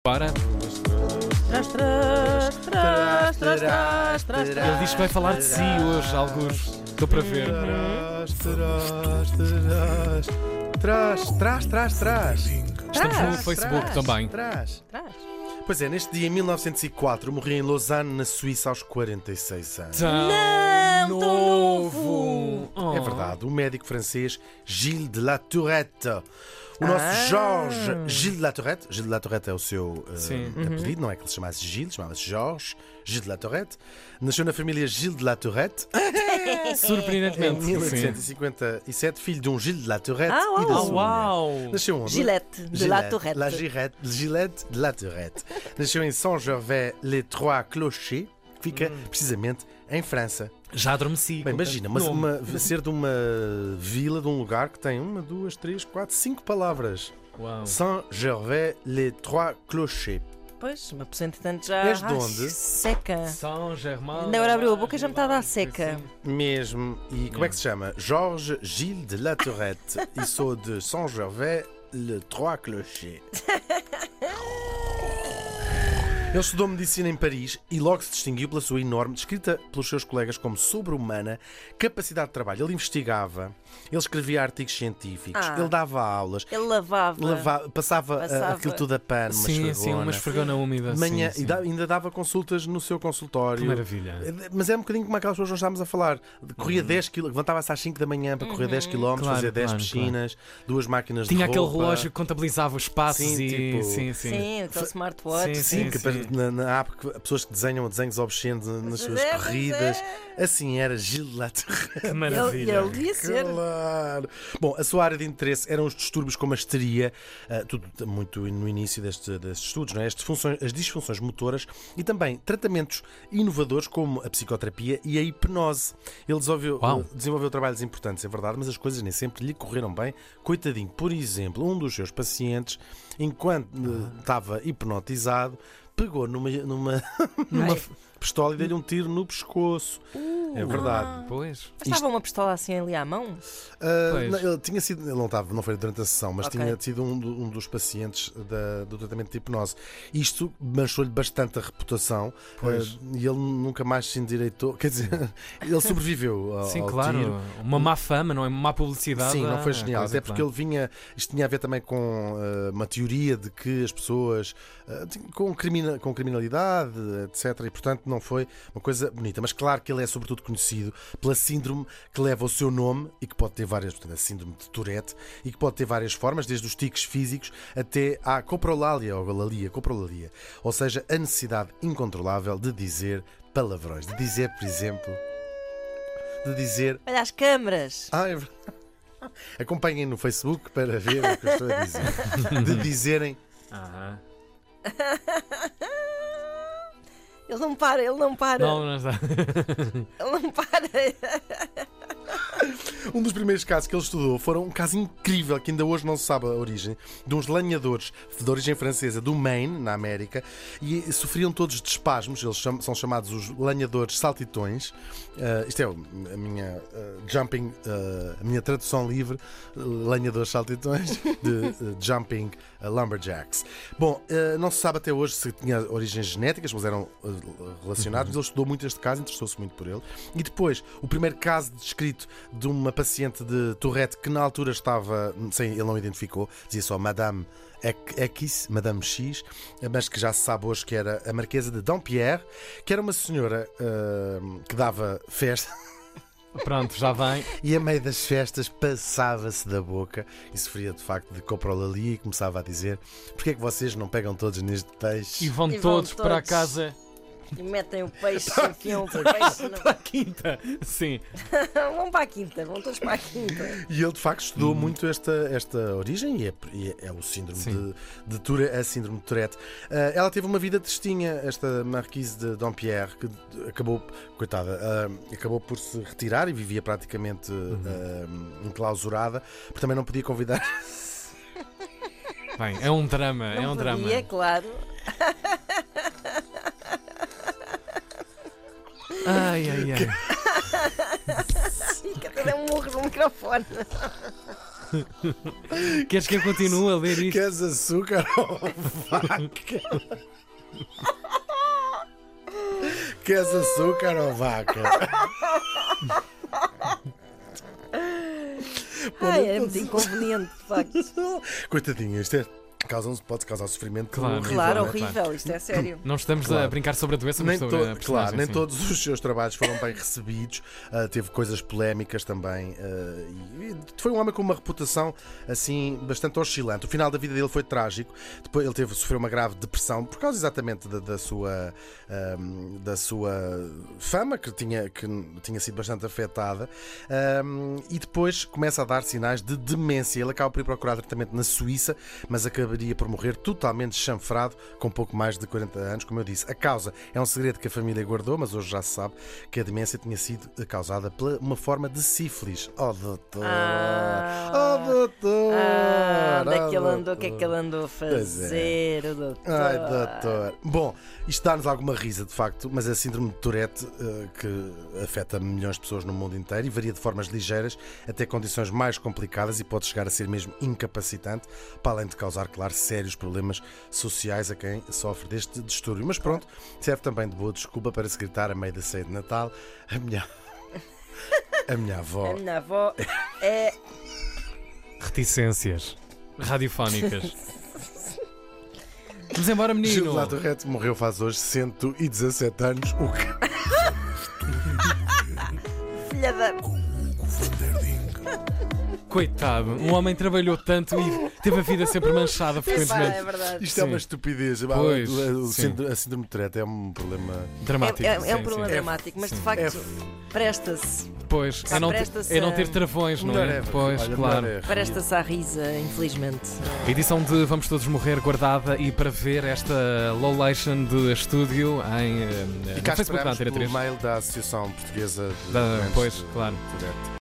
Para. Ele diz que vai falar de si hoje, alguns. Estou para ver. Trás. Estamos no Facebook também. Pois é, neste dia, em 1904, morri em Lausanne, na Suíça, aos 46 anos. Tão novo! É verdade, o médico francês Gilles de La Tourette. O nosso Georges Gilles de La Tourette. Gilles de La Tourette é o seu apelido, não é que ele se chamasse Gilles, chamava-se Georges Gilles de La Tourette. Nasceu na família Gilles de La Tourette. Em Surpreendentemente. 1857, filho de um Gilles de La Tourette e da sua mulher. Uau! Nasceu onde? Gillette de La Tourette. Gillette de La Tourette. Nasceu em Saint-Gervais-les-Trois-Clochers, que fica precisamente em França. Já adormeci. Bem, imagina, ser de uma vila, de um lugar que tem 1, 2, 3, 4, 5 palavras. Uau. Saint-Gervais-les-Trois-Clochers. Pois, uma pessoa entretanto já És de onde? seca. Saint-Germain. Ainda agora abriu a boca e já me está a dar seca. Mesmo. E como é que se chama? Georges Gilles de La Tourette. E sou de Saint-Gervais-les-Trois-Clochers. Ele estudou medicina em Paris e logo se distinguiu pela sua enorme, descrita pelos seus colegas como sobre-humana, capacidade de trabalho. Ele investigava, ele escrevia artigos científicos, ele dava aulas, Ele lavava. passava aquilo tudo a pano, Uma esfregona úmida. de manhã, sim. e ainda dava consultas no seu consultório. Que maravilha. Mas é um bocadinho como aquelas pessoas que nós estávamos a falar. Corria 10 km, levantava-se às 5 da manhã para correr 10 km, Claro, fazer 10 claro, piscinas, 2 máquinas Tinha de aquele roupa. relógio que contabilizava os passos Sim, e. tipo- Sim, aquele smartwatch. Sim, Que na app, pessoas que desenham desenhos obscenos nas suas corridas. Assim era Gilles de La Tourette. Que maravilha. Ele devia ser. Claro. Bom, a sua área de interesse eram os distúrbios como a histeria, tudo muito no início destes estudos, não é? As disfunções motoras e também tratamentos inovadores como a psicoterapia e a hipnose. Ele desenvolveu trabalhos importantes, é verdade, mas as coisas nem sempre lhe correram bem. Coitadinho, por exemplo, um dos seus pacientes, enquanto estava hipnotizado, pegou numa pistola e deu-lhe um tiro no pescoço. É verdade. Pois. Mas estava uma pistola assim ali à mão? Pois. Ele tinha sido, ele não foi durante a sessão, mas Ok. tinha sido um dos pacientes do tratamento de hipnose. Isto manchou-lhe bastante a reputação, e ele nunca mais se endireitou. Quer dizer, ele sobreviveu ao Sim, claro. tiro. Uma má fama, não é? Uma má publicidade. Sim, não foi genial. Coisa, Até porque ele vinha. Isto tinha a ver também com uma teoria de que as pessoas. Com criminalidade, etc. E portanto não foi uma coisa bonita. Mas claro que ele é sobretudo conhecido pela síndrome que leva o seu nome e que pode ter várias. Portanto, a síndrome de Tourette e que pode ter várias formas, desde os tiques físicos até à coprolalia ou coprolalia. Ou seja, a necessidade incontrolável de dizer palavrões. De dizer, por exemplo. Olha as câmaras. É verdade. Acompanhem no Facebook para ver o que eu estou a dizer. De dizerem. Ele não para. Não está. Ele não para. Um dos primeiros casos que ele estudou foram um caso incrível que ainda hoje não se sabe a origem, de uns lenhadores de origem francesa do Maine, na América, e sofriam todos de espasmos. Eles são chamados os lenhadores saltitões. Isto é a minha a minha tradução livre, lenhadores saltitões, de jumping lumberjacks. Bom, não se sabe até hoje se tinha origens genéticas, mas eram relacionados. Mas ele estudou muito este caso, interessou-se muito por ele. E depois, o primeiro caso descrito de uma paciente de Tourette que na altura estava, ele não identificou, dizia só Madame X, Madame X, mas que já se sabe hoje que era a Marquesa de Dampierre, que era uma senhora que dava festa. Pronto, já vem. E a meio das festas passava-se da boca e sofria de facto de coprolalia e começava a dizer: porque é que vocês não pegam todos neste peixe? E vão todos para a casa. E metem o peixe, enfiam o peixe. Para a quinta. Sim. Vão para a quinta, vão todos para a quinta. E ele de facto estudou muito esta origem e é o síndrome de Tourette, a síndrome de Tourette. Ela teve uma vida tristinha, esta Marquise de Dampierre, que acabou, coitada, acabou por se retirar e vivia praticamente enclausurada, porque também não podia convidar. Bem, é um drama, Não é um podia, drama. claro. Ai. E cada um morre no microfone. Queres que eu continue a ler isto? Queres açúcar ou vaca? Queres açúcar ou vaca? Ai, é muito inconveniente, de facto. Coitadinha, isto pode causar sofrimento. Claro. horrível, Claro, não é? horrível, isto é sério. Não estamos Claro. a brincar sobre a doença, mas Nem, sobre a claro, personagem. nem sim. todos os seus trabalhos foram bem recebidos. Teve coisas polémicas também. E foi um homem com uma reputação assim bastante oscilante. O final da vida dele foi trágico. Depois ele sofreu uma grave depressão por causa exatamente da sua fama, que tinha sido bastante afetada. E depois começa a dar sinais de demência. Ele acaba por ir procurar tratamento na Suíça, mas acabaria por morrer totalmente chanfrado com pouco mais de 40 anos. Como eu disse, a causa é um segredo que a família guardou, mas hoje já se sabe que a demência tinha sido causada por uma forma de sífilis. Oh, doutor! Oh, doutor! Onde é que ele andou? O que é doutor. que ele andou a fazer, o doutor? Ai, doutor. Bom, isto dá-nos alguma risa, de facto, mas é a síndrome de Tourette que afeta milhões de pessoas no mundo inteiro e varia de formas ligeiras até condições mais complicadas e pode chegar a ser mesmo incapacitante, para além de causar, claro, sérios problemas sociais a quem sofre deste distúrbio. Mas pronto, serve também de boa desculpa para se gritar a meio da ceia de Natal. A minha avó. A minha avó é. Reticências radiofónicas. Vamos embora, menino. Gilda Tourette morreu faz hoje 117 anos. O que? Filha da. Coitado, um homem trabalhou tanto e teve a vida sempre manchada Epá, frequentemente. é verdade. Isto é uma Sim. estupidez. Pois, sim. A síndrome de Tourette é um problema. Dramático. É um sim, problema sim. dramático, mas de Sim. facto presta-se. Pois, Ah, presta-se é não a- ter travões, não Melhor é? é. Pois, Olha, claro. melhor é. Presta-se à risa, infelizmente. A edição de Vamos Todos Morrer guardada e para ver esta Lowlation de estúdio em E no cá Facebook da esperamos Antena pelo 3. mail da Associação Portuguesa de Da- Doentes pois, de claro. Tourette.